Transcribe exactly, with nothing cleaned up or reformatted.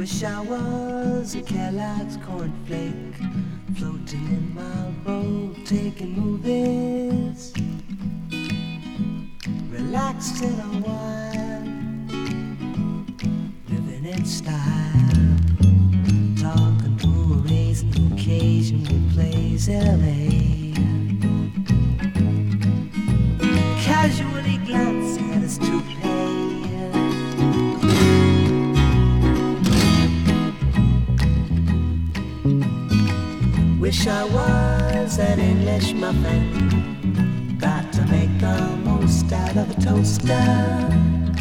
Wish I was a Kellogg's cornflake, floating in my boat, taking movies, relaxed in a while, living in style, talking to a raisin who occasionally plays L A, casually glancing at his toupee. Wish I was an English muffin, got to make the most out of a toaster.